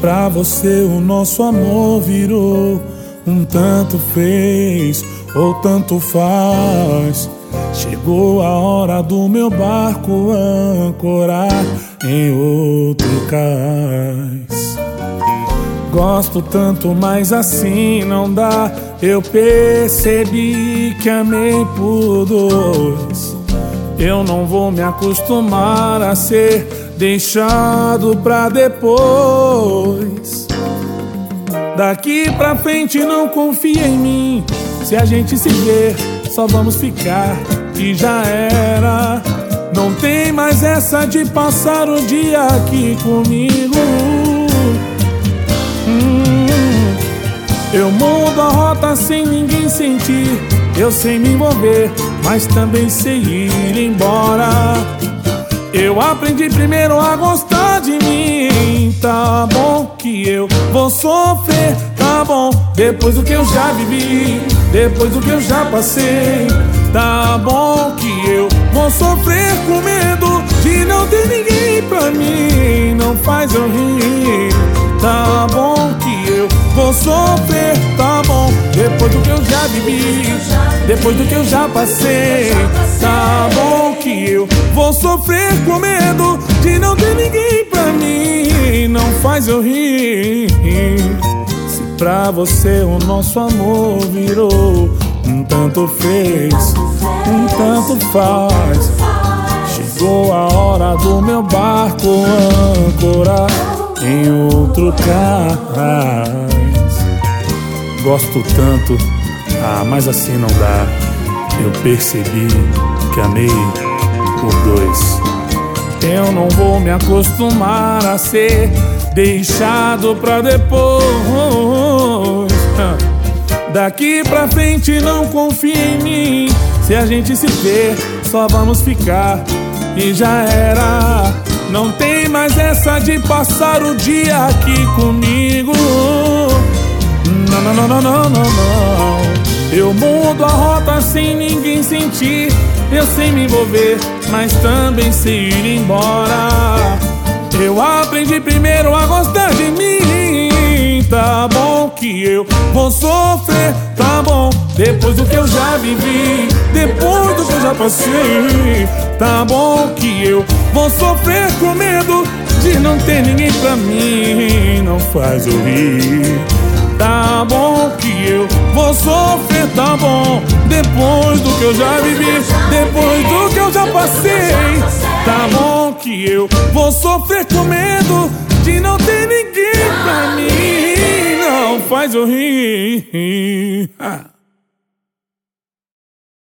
pra você o nosso amor virou um tanto fez ou tanto faz. Chegou a hora do meu barco ancorar em outro cais. Gosto tanto, mas assim não dá. Eu percebi que amei por dois. Eu não vou me acostumar a ser deixado pra depois. Daqui pra frente não confia em mim. Se a gente se ver, só vamos ficar e já era. Não tem mais essa de passar o dia aqui comigo. Eu mudo a rota sem ninguém sentir. Eu sei me envolver, mas também sei ir embora. Eu aprendi primeiro a gostar de mim. Tá bom que eu vou sofrer, tá bom, depois do que eu já vivi, depois do que eu já passei. Tá bom que eu vou sofrer com medo de não ter ninguém pra mim. Não faz eu rir. Tá bom que eu vou sofrer, tá bom, depois do que eu já vivi, depois do que eu já passei. Tá bom que eu vou sofrer com medo de não ter ninguém pra mim. Não faz eu rir. Se pra você o nosso amor virou um tanto fez, um tanto faz. Chegou a hora do meu barco ancorar em outro cais. Gosto tanto, mas assim não dá. Eu percebi que amei por dois. Eu não vou me acostumar a ser deixado pra depois. Daqui pra frente não confia em mim. Se a gente se ver, só vamos ficar e já era. Não tem mais essa de passar o dia aqui comigo. Não, não, não, não, não, não, não. Eu mudo a rota sem ninguém sentir. Eu sei me envolver, mas também sei ir embora. Eu aprendi primeiro a gostar de mim. Tá bom que eu vou sofrer, tá bom, depois do que eu já vivi, depois do que eu já passei. Tá bom que eu vou sofrer com medo de não ter ninguém pra mim. Não faz eu rir. Tá bom que eu vou sofrer, tá bom, depois do que eu já vivi, depois do que eu já passei. Tá bom que eu vou sofrer com medo de não ter ninguém pra mim. Não faz eu rir.